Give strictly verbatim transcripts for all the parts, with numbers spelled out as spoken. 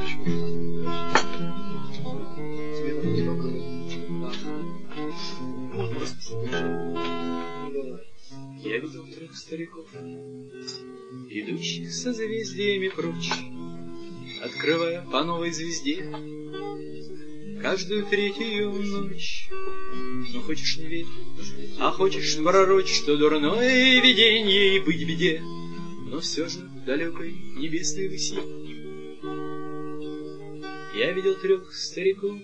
Я видел трех стариков, идущих созвездиями прочь, открывая по новой звезде каждую третью ночь. Но хочешь не верь, а хочешь пророчь, что дурное видение и быть в беде, но все же в далекой небесной выси я видел трех стариков.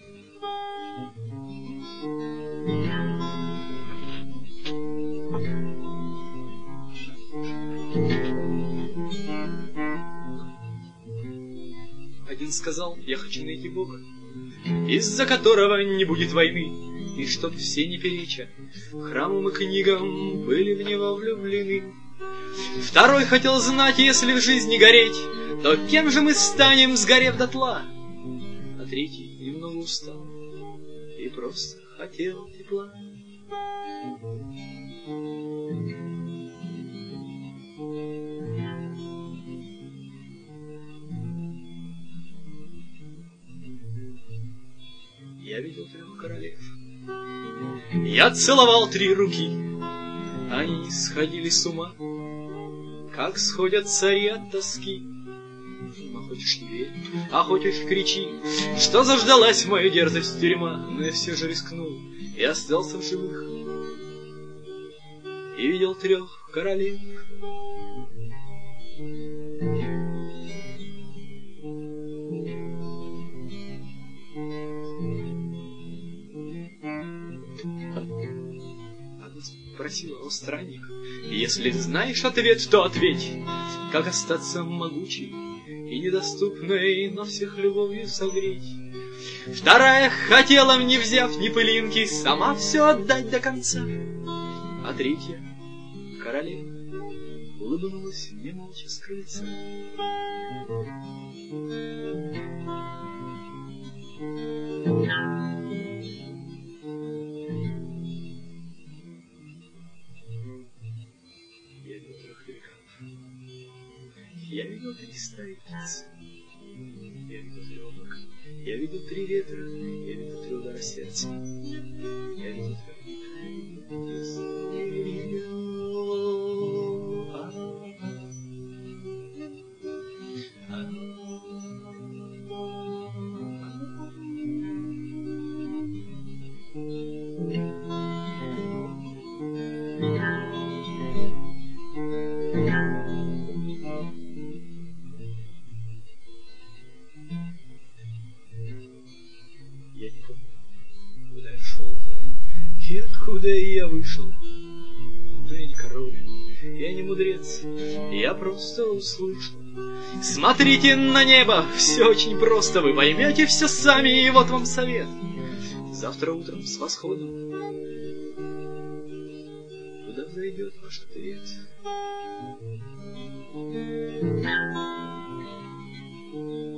Один сказал: я хочу найти Бога, из-за которого не будет войны, и чтоб все не переча храмам и книгам были в него влюблены. Второй хотел знать, если в жизни гореть, то кем же мы станем, сгорев дотла? А третий немного устал и просто хотел тепла. Я видел трех королев, я целовал три руки, они сходили с ума, как сходят цари от тоски. А хочешь не верь, а хочешь кричи, что заждалась моя дерзость тюрьма, но я все же рискнул и остался в живых, и видел трех королев. Спросила: о странник, если знаешь ответ, то ответь, как остаться могучей и недоступной, но всех любовью согреть. Вторая хотела, не взяв ни пылинки, сама все отдать до конца. А третья, королева, улыбнулась мне молча с крыльца. Я видел три старицы, я видел три облака, я видел три ветра, я видел три удара сердца, я видел Я не помню, куда я шел и откуда я вышел. Но я не король, я не мудрец, я просто услышал: смотрите на небо, все очень просто, вы поймете все сами, и вот вам совет. Завтра утром с восходом туда взойдет ваш ответ.